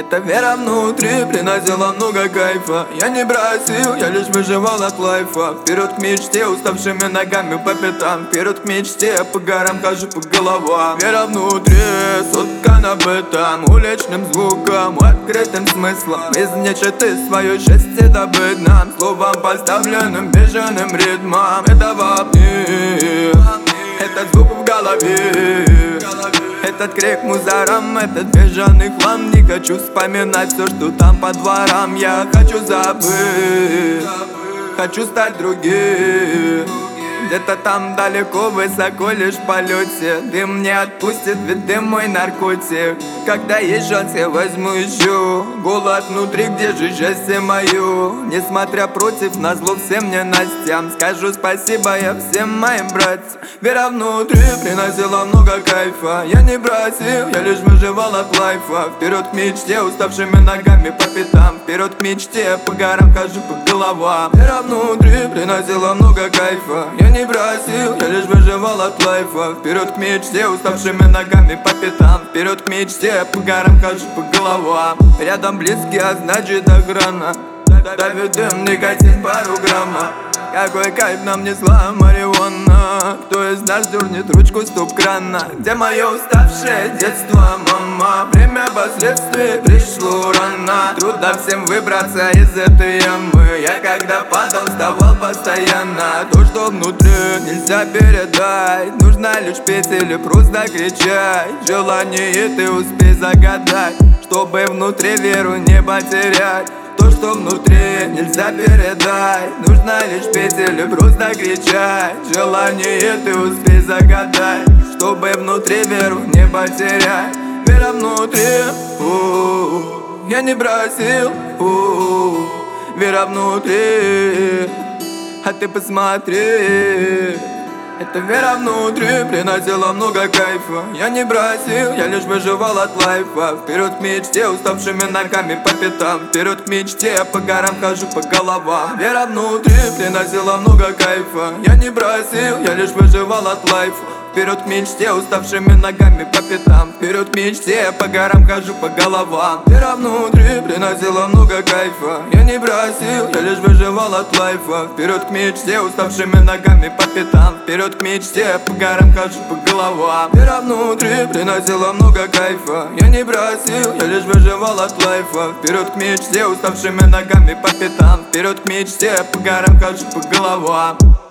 Эта вера внутри приносила много кайфа. Я не бросил, я лишь выживал от лайфа. Вперед к мечте, уставшими ногами по пятам. Вперед к мечте, по горам хожу по головам. Вера внутри, соткана об этом уличным звуком, открытым смыслом. Из нечиты свое счастье добыть нам, словом поставленным бешеным ритмом. Это во мне, этот звук в голове, этот крик мусором, этот бежаный хлам. Не хочу вспоминать все, что там по дворам. Я хочу забыть, хочу стать другим. Где-то там далеко, высоко, лишь в полете. Дым не отпустит, ведь дым мой наркотик. Когда есть шанс, я возьму еще. Голод внутри, где же счастье мое? Несмотря против, назло всем ненастьям, скажу спасибо я всем моим братьям. Вера внутри приносила много кайфа. Я не бросил, я лишь выживал от лайфа. Вперед к мечте, уставшими ногами по пятам. Вперед к мечте, по горам хожу по головам. Вера внутри приносила много кайфа. Я не бросил, я лишь выживал от лайфа. Вперед к мечте, уставшими ногами по пятам. Вперед к мечте, по горам хожу по головам. Рядом близкие, а значит охрана. Давит дым, никотин пару грамма. Какой кайф нам несла марихуана. Кто из нас дернет ручку стоп-крана? Где мое уставшее детство, мама? Время последствий пришло рано. Трудно всем выбраться из этой ямы. Я когда падал, вставал постоянно. То, что внутри, нельзя передать. Нужно лишь петь или просто кричать. Желание ты успей загадать, чтобы внутри веру не потерять. То, что внутри, нельзя передать. Нужно лишь петь или просто кричать. Желание ты успей загадать, чтобы внутри веру не потерять. Вера внутри, я не бросил. Вера внутри, а ты посмотри. Эта вера внутри приносила много кайфа. Я не бросил, я лишь выживал от лайфа. Вперед к мечте, уставшими ногами по пятам. Вперед к мечте, по горам хожу по головам. Вера внутри приносила много кайфа. Я не бросил, я лишь выживал от лайфа. Вперед к мечте, уставшими ногами по пятам. Вперед к мечте, по горам хожу по головам. Вера внутри приносила много кайфа. Я не бросил, я лишь выживал от лайфа. Вперед к мечте, уставшими ногами по пятам. Вперед к мечте, по горам хожу по головам. Вера внутри приносила много кайфа. Я не бросил, я лишь выживал от лайфа. Вперед к мечте, уставшими ногами по пятам. Вперед к мечте, по горам хожу по головам.